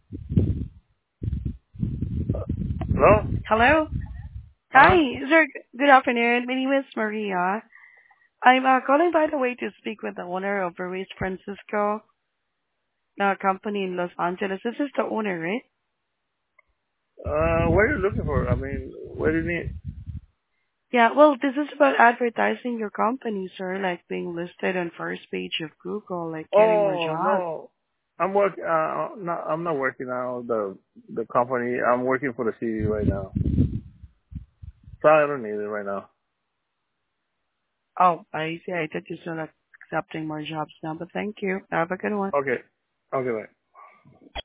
Hello? Hello. Hi, Uh-huh. sir. Good afternoon. My name is Maria. I'm calling, by the way, to speak with the owner of Ruiz Francisco company in Los Angeles. This is the owner, right? What are you looking for? I mean, what do you need? Yeah, well, this is about advertising your company, sir, like being listed on first page of Google, like getting more Oh, jobs. no. I'm not working now, the company. I'm working for the city right now. So I don't need it right now. Oh, I see. I thought you still like accepting more jobs now, but thank you. Have a good one. Okay. Okay, bye.